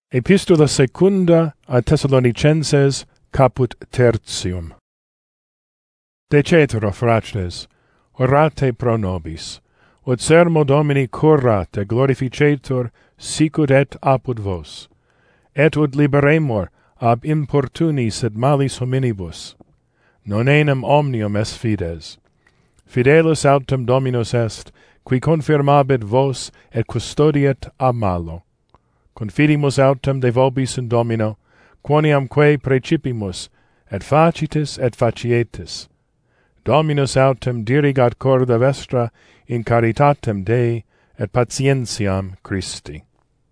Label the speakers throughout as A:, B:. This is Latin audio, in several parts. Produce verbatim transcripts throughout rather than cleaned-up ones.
A: Epistola secunda a Thessalonicenses, caput tertium. De cetera, fratres, orate pro nobis, ut sermo Domini currate glorificetur sicut et apud vos, et ut liberemur ab importunis et malis hominibus. Non enim omnium est fides. Fidelis autem Dominus est, qui confirmabit vos et custodiet a malo. Confidimus autem de vobis in Domino, quoniamque precipimus, et facitis et facietis. Dominus autem dirigat corda vestra in caritatem Dei et patientiam Christi.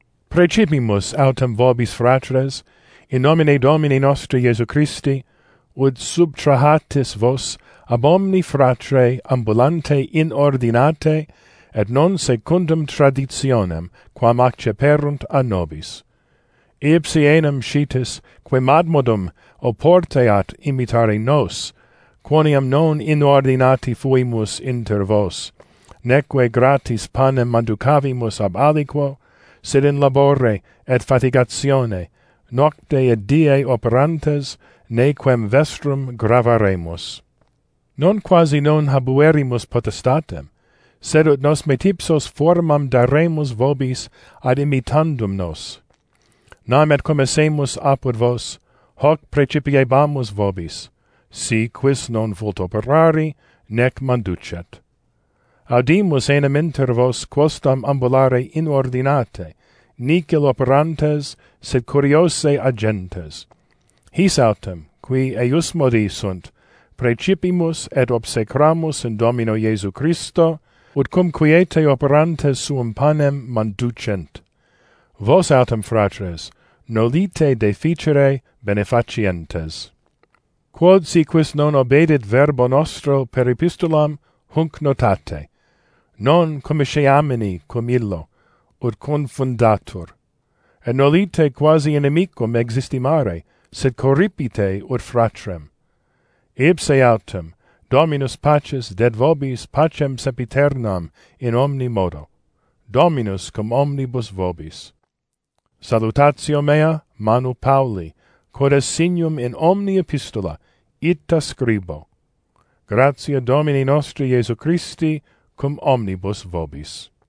A: Precipimus autem vobis, fratres, in nomine Domini nostri Iesu Christi, ut subtrahatis vos ab omni fratre ambulante inordinate, et non secundum traditionem, quam acceperunt a nobis. Ipsi enim scitis, quem admodum oporteat imitare nos, quoniam non inordinati fuimus inter vos, neque gratis panem manducavimus ab aliquo, sed in labore et fatigatione, nocte et die operantes, nequem vestrum gravaremus. Non quasi non habuerimus potestatem, sed ut nos metipsos formam daremus vobis ad imitandum nos. Nam et comessemus apud vos, hoc precipiebamus vobis, si quis non vult operari, nec manducet. Audimus enim inter vos quosdam ambulare inordinate, nihil operantes, sed curiose agentes. His autem, qui eiusmodi sunt, precipimus et obsecramus in Domino Iesu Christo, ut cum quiete operantes suum panem manducent. Vos autem, fratres, nolite deficere benefacientes. Quod si quis non obedit verbo nostro per epistolam, hunc notate, non commisceamini cum illo, ut confundatur, et nolite quasi inimicum existimare, sed corripite ut fratrem. Ipse autem, Dominus pacis ded vobis pacem sempiternam in omni modo. Dominus cum omnibus vobis. Salutatio mea, Manu Pauli, quod est signum in omni epistola, ita scribo. Gratia Domini nostri Iesu Christi cum omnibus vobis.